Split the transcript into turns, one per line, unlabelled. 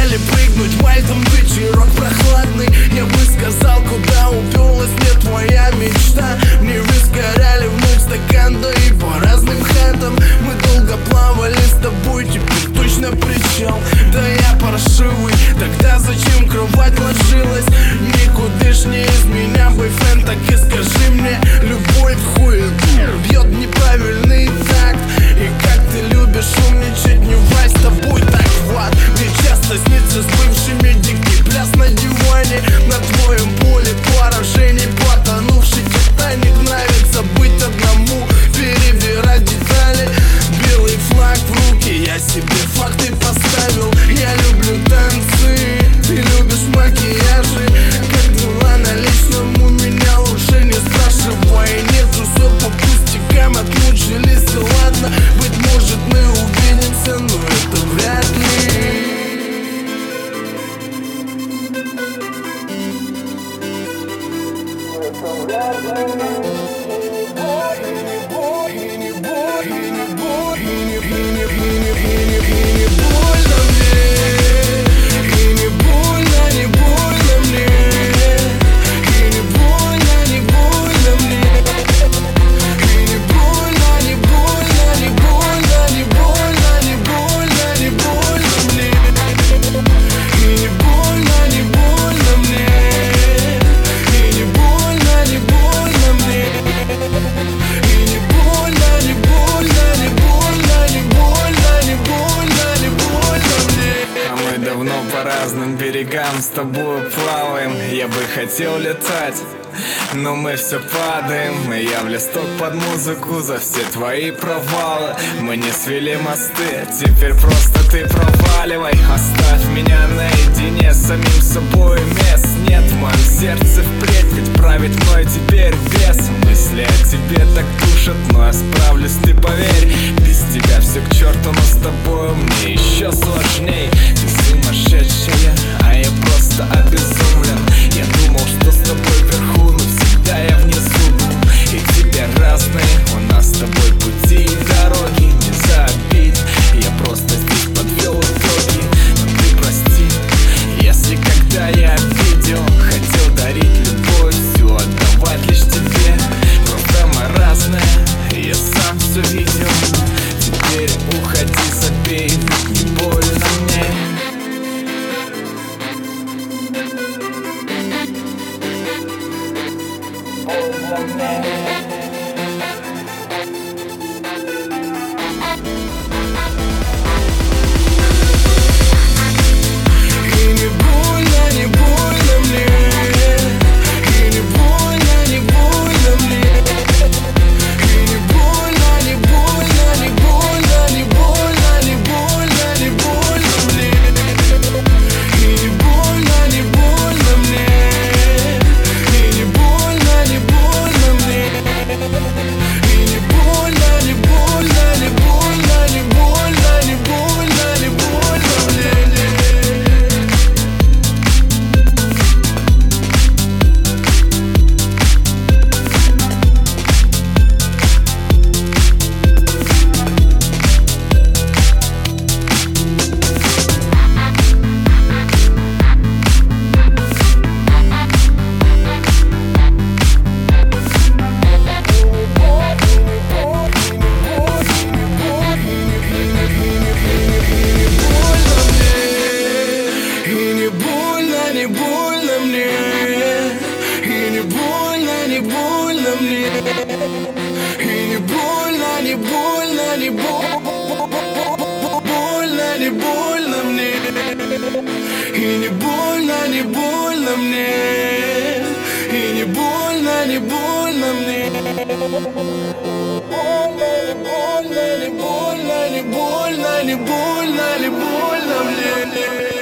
мечтали прыгнуть в Мальтом вечерок прохладный. Я бы сказал, куда уперлась мне твоя мечта. Мне вискаряли вновь стакан, да и по разным хатам. Мы долго плавали с тобой, теперь точно причал. Да я паршивый, тогда зачем кровать ложилась? Никудышнее из меня бойфренд, так и скажи мне. Любовь хуету бьет неправильный такт. И как ты любишь умничать, не врать, с тобой так вот. Мне часто снится с бывшими дикий пляс на диване. На твоем поле поражений потонувший Титаник. Нравится быть одному, перебирать детали. Белый флаг в руки, я себе факты поставил. Я люблю танцы, ты любишь макияжи. Как дела на личном у меня лучше не спрашивай. Нету все по пустякам, отмучились, да ладно. Быть может мы увидимся, но это вряд ли.
По разным берегам с тобой плаваем. Я бы хотел летать, но мы все падаем. И я в листок под музыку за все твои провалы. Мы не свели мосты, теперь просто ты проваливай. Оставь меня наедине с самим собой. Мест нет в моем сердце впредь, ведь правит мной теперь бес. Мысли о тебе так душат, но я справлюсь, ты поверь. Без тебя все к черту, но с тобой мне еще сложней. Ты сумасшедшая, а я просто обезумлен. Я думал, что с тобой вверху, но всегда я внизу был. И теперь разные у нас с тобой пути и дороги. Не забить, я просто здесь подвел итоги. Но ты прости, если когда я обидел, хотел дарить любовь, всю отдавать лишь тебе. Просто мы разные, я сам все видел. Теперь уходи, забей, ведь не больно мне.
Не больно мне, и не больно, не больно мне, и не больно, не больно, не больно, не больно мне, и не больно, не больно мне, и не больно, не больно мне. Не больно, не больно, не больно, не больно, не больно мне.